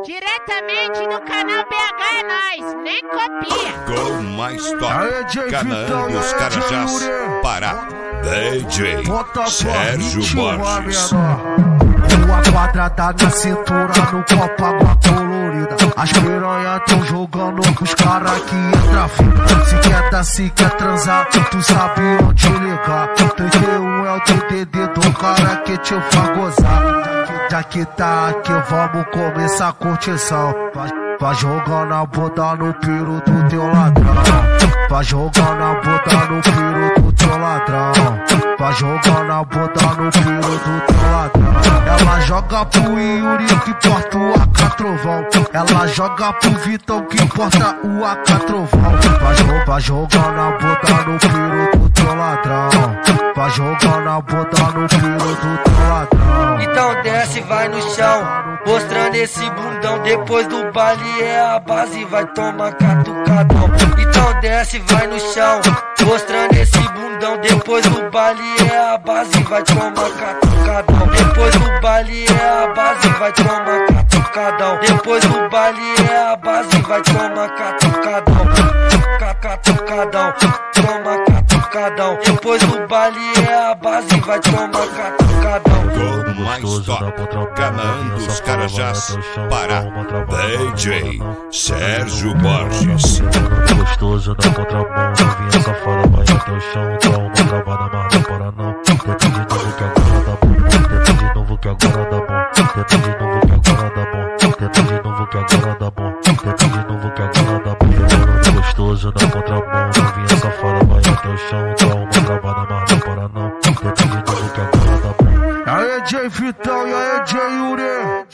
Diretamente do canal BH é nóis, nem copia. Com mais top, Canaã dos Carajás, Pará, DJ Sérgio Borges. Rua quadrada na cintura, no copo água colorida. As piranhas tão jogando pros caras que entra fita. Se quer dar, se quer transar, tu sabe onde ligar. 31 é o DDD do cara que te faz gozar. Já que tá aqui, vamos começar a curtição. Vai jogando a bunda no piro do teu ladrão. Vai jogando a bunda no piro do teu ladrão. Vai jogando a bunda no piro do teu ladrão. Ela joga pro Yuri que porta o AK Trovão. Ela joga pro Vitão que porta o AK Trovão. Vai jogando a bunda no piro do teu ladrão. Vai jogando a bunda no piro do teu ladrão. Então desce, vai no chão, mostrando esse bundão. Depois do baile é a base, vai tomar catucadão. Então desce, vai no chão, mostrando esse bundão. Depois do baile é a base, vai tomar catucadão. Depois do baile é a base, vai tomar catucadão. Depois do baile é a base, vai tomar catucadão. Catucadão, toma catucadão. Depois do baile é a base, vai tomar catucadão. Com mais top, Canaã dos Carajás, Pará, DJ Sérgio Borges. Gostoso na contramão, novinha safada, vai até o chão. Dá uma travada, mas não para não. Tenta de novo que agora dá bom. Tenta de novo que agora dá bom. Tenta de novo que agora dá bom. Tenta de novo que agora dá bom. Tenta de novo que agora dá bom. Gostoso na contramão, novinha safada, vai até o chão. Dá uma travada, mas não para não. Tenta de novo que agora dá bom. Aê, J Vitão, e aê, J Yuri.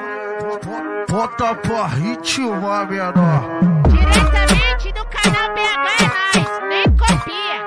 Bota pra ritmar, menor. Diretamente do canal BH é nóis, nem copia.